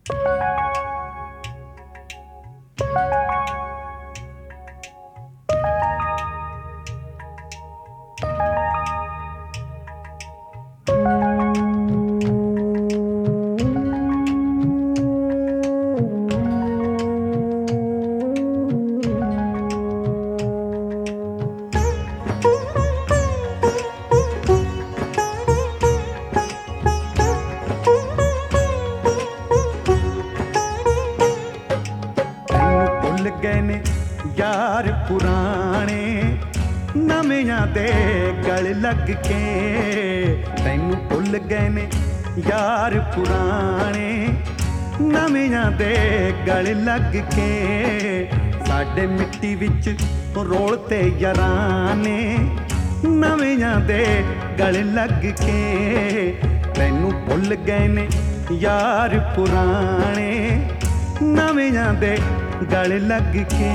गए ने यार पुराने नवियां दे गल लग के, तैनू भुल गए ने यार पुराने नवियां दे गल लग के। साडे मिट्टी विच रोलते याराने नवियां दे गल लग के, तैनू भुल गए ने यार पुराने नवियां दे गल लग के।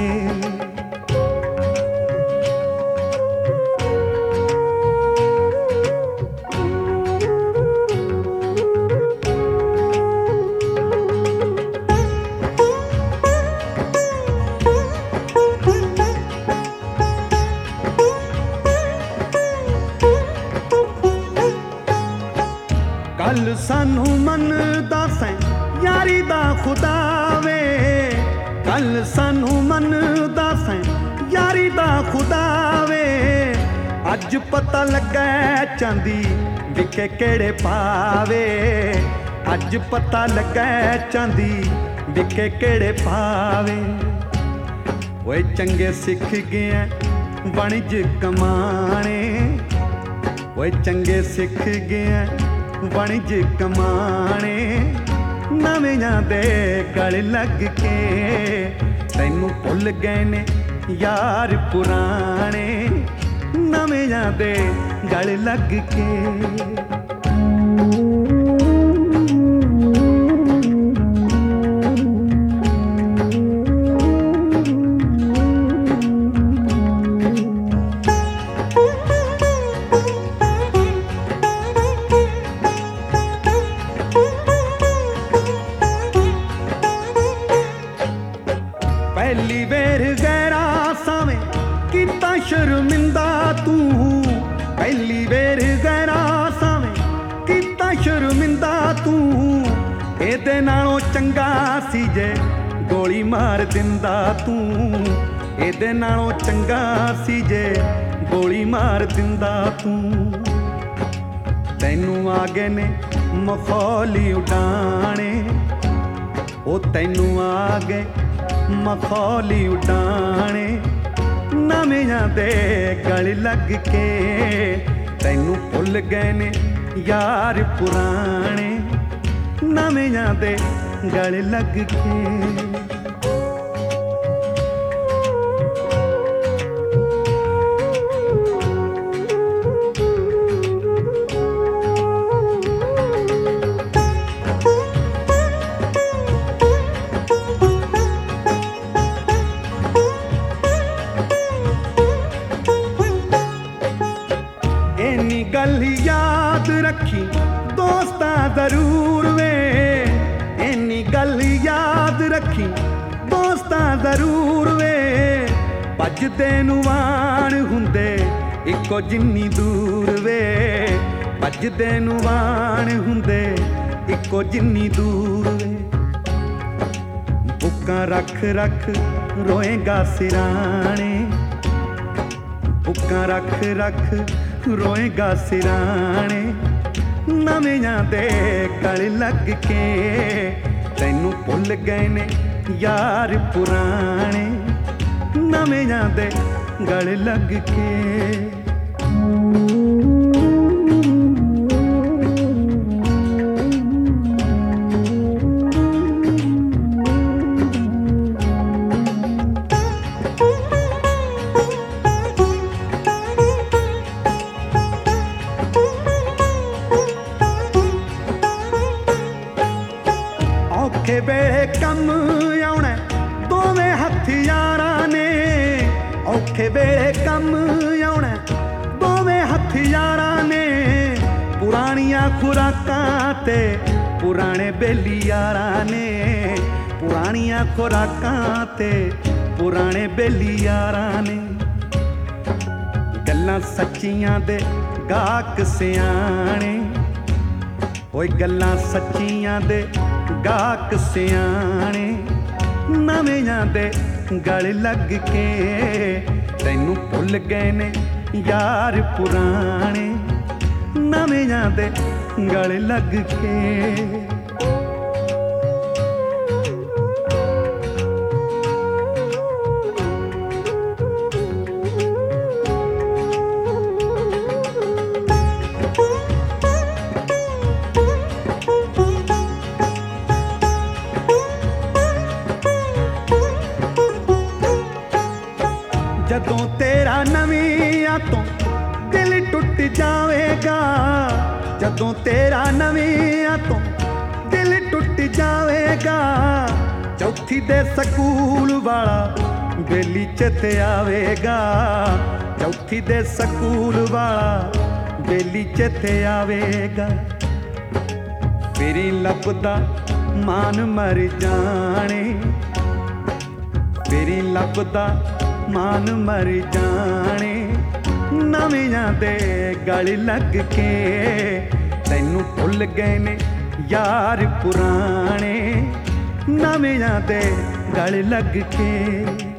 कल सानू मन दसें यारी दा खुदा वे, कल सानू मन दसें यारी दा खुदा वे। अज पता लगा चांदी विके केड़े पावे, अज पता लगा चांदी विके केड़े पावे। ओए चंगे सिख गए वणिज कमाने, ओए चंगे सिख गए वणिज कमाने नवियां दे गल लग के। तैनू भुल गए ने यार पुराने नवियां दे गल लग के। पहली वेर गैरा सावें किता शर्मिंदा तू, पहली वेर गैरा सावें किता शर्मिंदा तू। एदे नालों चंगा सी जे गोली मार दिंदा तू, एदे नालों चंगा सी जे गोली मार दिंदा तू। तैनू आ गए ने मखौली उडाने, ओ तैनू आ गए मखौली उडाने नवियां दे गल लग के। तैनू भुल गए ने यार पुराने नवियां दे गल लग के। इन्नी गल याद रखी दोस्ता जरूर वे, इन्नी गल याद रखी दोस्ता जरूर वे। भजदे नूं वाण हुंदे इक्को जिन्नी दूर वे, भजदे नूं वाण हुंदे इक्को जिन्नी दूर वे। बुक्कां रख रख रोएगा सिराने, बुक्कां रख रख रोएगा सिराने नवियां दे गल लग के। तैनू भुल गए ने यार पुराने नवियां दे गल लग के। औखे वेले कम आउणा दोवें हत्थ यारां ने, औखे वेले कम आउणा दोवें हत्थ यारां ने। पुराणियां खुराकां ते पुराणे बेली यारां ने, ਪੁਰਾਣੀਆਂ ਖੁਰਾਕਾਂ ਤੇ ਪੁਰਾਣੇ ਬੇਲੀ ਯਾਰਾਂ ਨੇ। ਗੱਲਾਂ ਸੱਚੀਆਂ ਦੇ ਗਾਹਕ ਸਿਆਣੇ, ਓਏ ਗੱਲਾਂ ਸੱਚੀਆਂ ਦੇ ਗਾਹਕ ਸਿਆਣੇ। ਨਵਿਆਂ ਦੇ ਗਲ ਲੱਗ ਕੇ ਤੈਨੂੰ ਭੁੱਲ ਗਏ ਨੇ ਯਾਰ ਪੁਰਾਣੇ। ਨਵਿਆਂ ਦੇ ਗਲ ਲੱਗ ਕੇ ਜਦੋਂ ਤੇਰਾ ਨਵੀਆਂ ਤੋਂ ਦਿਲ ਟੁੱਟ ਜਾਵੇਗਾ, ਜਦੋਂ ਤੇਰਾ ਨਵੀਆਂ ਤੋਂ ਦਿਲ ਟੁੱਟ ਜਾਵੇਗਾ। ਚੌਥੀ ਦੇ ਸਕੂਲ ਵਾਲਾ ਬੇਲੀ ਚੇਤੇ ਆਵੇਗਾ, ਚੌਥੀ ਦੇ ਸਕੂਲ ਵਾਲਾ ਬੇਲੀ ਚੇਤੇ ਆਵੇਗਾ। ਫੇਰੀ ਲੱਭਦਾ ਮਾਨ ਮਰ ਜਾਣੇ, ਫੇਰੀ ਲੱਭਦਾ ਮਾਨ ਮਰ ਜਾਣੇ। ਨਵਿਆਂ ਦੇ ਗਲ ਲੱਗ ਕੇ ਤੈਨੂੰ ਭੁੱਲ ਗਏ ਨੇ ਯਾਰ ਪੁਰਾਣੇ। ਨਵਿਆਂ ਦੇ ਗਲ ਲੱਗ ਕੇ